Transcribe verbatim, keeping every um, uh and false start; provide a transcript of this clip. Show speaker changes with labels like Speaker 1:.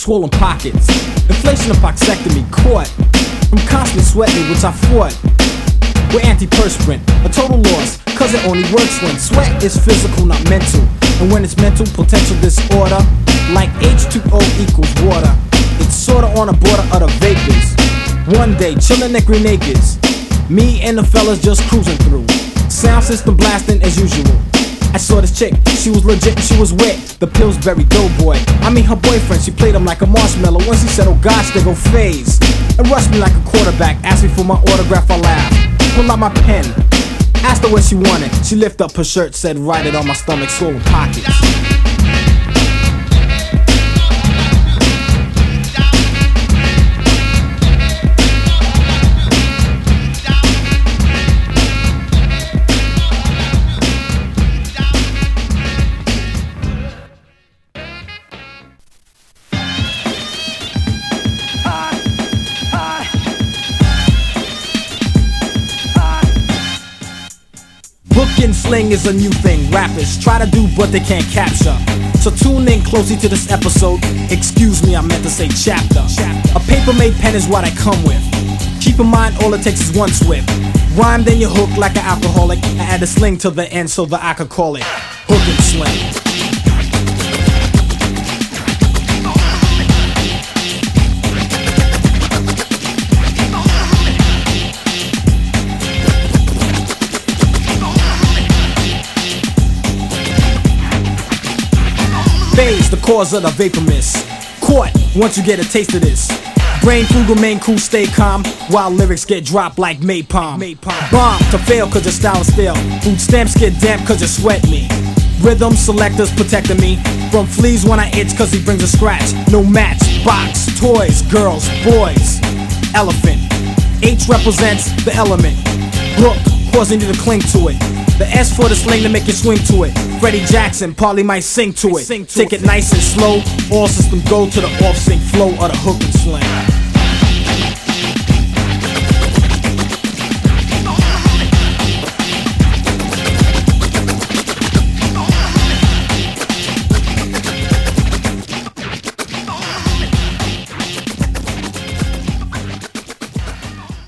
Speaker 1: swollen pockets, inflation of boxectomy, caught from constant sweating, which I fought with antiperspirant, a total loss, cause it only works when sweat is physical, not mental. And when it's mental, potential disorder, like H two O equals water. It's sorta on the border of the vapors. One day, chillin' at Green Acres, me and the fellas just cruising through, sound system blasting as usual. I saw this chick, she was legit and she was wet. The Pillsbury Doughboy, I mean her boyfriend, she played him like a marshmallow. Once he said, oh gosh, they go phase, and rushed me like a quarterback. Asked me for my autograph, I laughed, pull out my pen, asked her what she wanted. She lifted up her shirt, said write it on my stomach, swollen pockets. Book and sling is a new thing, rappers try to do but they can't capture. So tune in closely to this episode. Excuse me, I meant to say chapter. A paper-made pen is what I come with. Keep in mind all it takes is one swift rhyme, then you hook like an alcoholic. I add a sling to the end so that I could call it hook and sling. Phase, the cause of the vapor mist. Caught once you get a taste of this. Brain food remain cool, stay calm, while lyrics get dropped like Maypalm. Bomb to fail cause your style is stale. Food stamps get damp cause you sweat me. Rhythm selectors protecting me from fleas when I itch cause he brings a scratch. No match, box, toys, girls, boys. Elephant, H represents the element. Brook, causing you to cling to it. The S for the sling to make you swing to it. Freddie Jackson probably might sing to it. Take it nice and slow, all systems go to the off-sync flow of the hook and sling.